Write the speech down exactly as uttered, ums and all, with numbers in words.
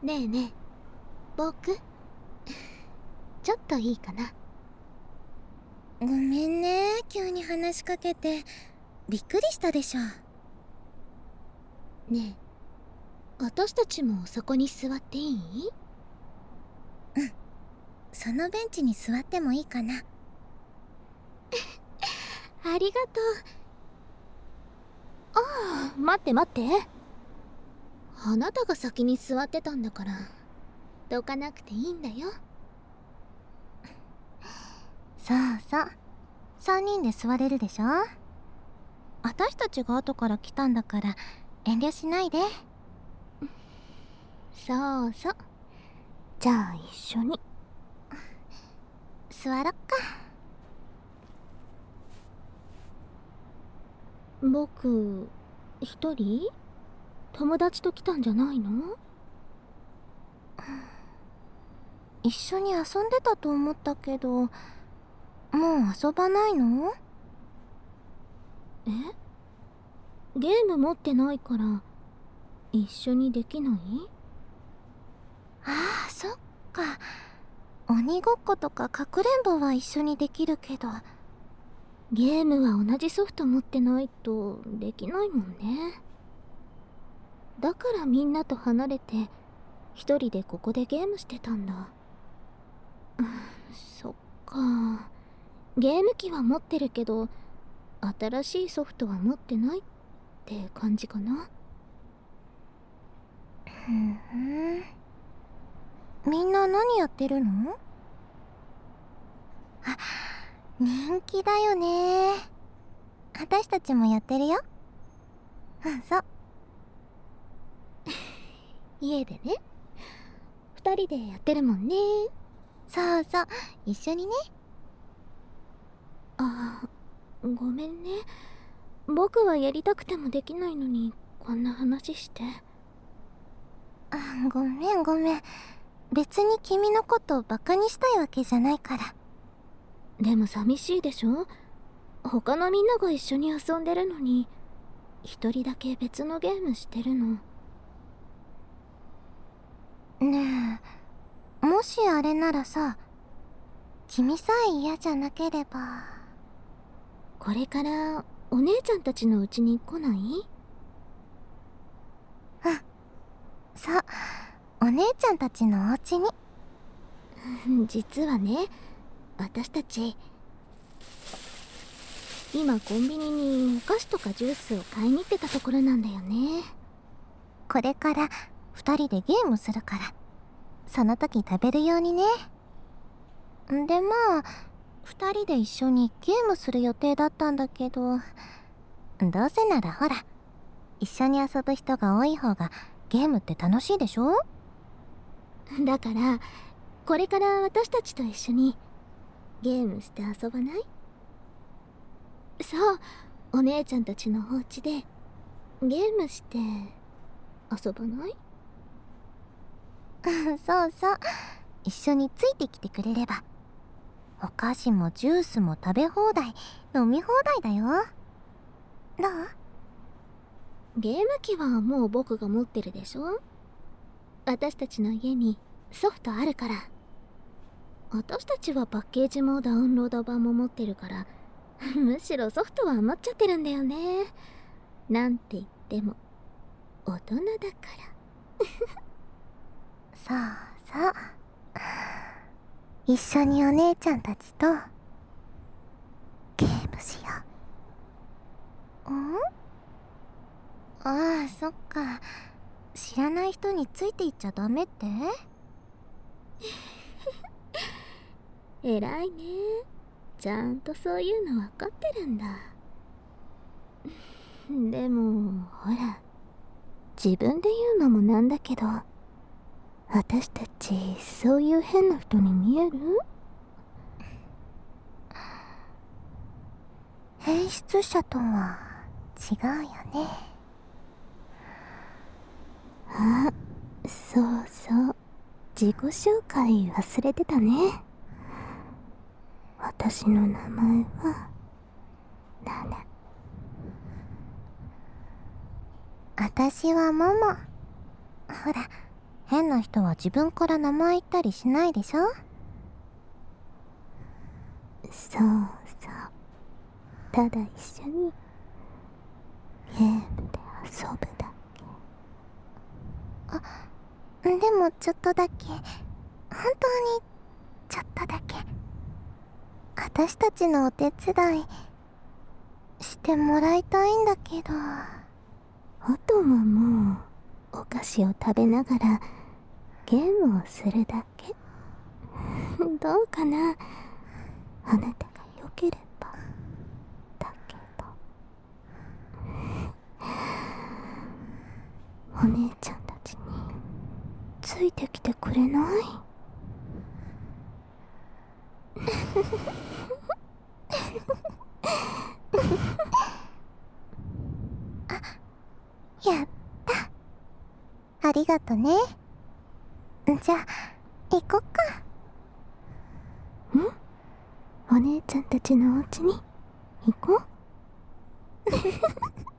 ねえねえ、僕ちょっといいかな。 ごめんね、急に話しかけて。びっくりしたでしょ。 ねえ、私たちもそこに座っていい？ うん、そのベンチに座ってもいいかな。 ありがとう。ああ、待って待って。あなたが先に座ってたんだからどかなくていいんだよ。 そうそう、さんにんで座れるでしょ。私たちが後から来たんだから遠慮しないで。 そうそう、じゃあ一緒に座ろっか。 僕一人？友達と来たんじゃないの？ 一緒に遊んでたと思ったけど、もう遊ばないの？ え？ゲーム持ってないから一緒にできない？ ああ、そっか。鬼ごっことかかくれんぼは一緒にできるけど。 ゲームは同じソフト持ってないとできないもんね。だからみんなと離れて一人でここでゲームしてたんだ。そっか。ゲーム機は持ってるけど新しいソフトは持ってないって感じかな。 ふん、みんな何やってるの？あ、人気だよね。私たちもやってるよ。うん、そう。 家でね、二人でやってるもんね。 そうそう、一緒にね。 ああ、ごめんね。僕はやりたくてもできないのにこんな話して。 あ、ごめんごめん。別に君のことバカにしたいわけじゃないから。 でも寂しいでしょ？他のみんなが一緒に遊んでるのに一人だけ別のゲームしてるの。 ねえ、もしあれならさ、君さえ嫌じゃなければ。 これからお姉ちゃんたちのうちに来ない？ うん、そう、お姉ちゃんたちのお家に。 実はね、私たち今コンビニにお菓子とかジュースを買いに行ってたところなんだよね。 これから二人でゲームするから、その時食べるようにね。でまあ、二人で一緒にゲームする予定だったんだけど、どうせならほら、一緒に遊ぶ人が多い方がゲームって楽しいでしょ？ だからこれから私たちと一緒にゲームして遊ばない？そう、お姉ちゃんたちのお家でゲームして遊ばない？ そうそう、一緒についてきてくれれば、お菓子もジュースも食べ放題、飲み放題だよ。どう？ ゲーム機はもう僕が持ってるでしょ？私たちの家にソフトあるから。私たちはパッケージもダウンロード版も持ってるからむしろソフトは余っちゃってるんだよね。なんて言っても大人だからそうそう、一緒にお姉ちゃんたちとゲームしよう。ん？ああ、そっか。知らない人についていっちゃダメって？ 偉いね。ちゃんとそういうの分かってるんだ。でもほら、自分で言うのもなんだけど、私たちそういう変な人に見える？ 変質者とは違うよね。 あ、そうそう、自己紹介忘れてたね。私の名前はナナ。 私はモモ。ほら、 変な人は自分から名前言ったりしないでしょ？ そうそう。ただ一緒にゲームで遊ぶだけ。 あ、でもちょっとだけ、本当にちょっとだけ、私たちのお手伝いしてもらいたいんだけど。 あとはもうお菓子を食べながらゲームをするだけ。どうかな、あなたが良ければだけど。お姉ちゃんたちについてきてくれない？ あ、やった。ありがとね。じゃあ行こっか。 ん？お姉ちゃんたちのお家に行こう。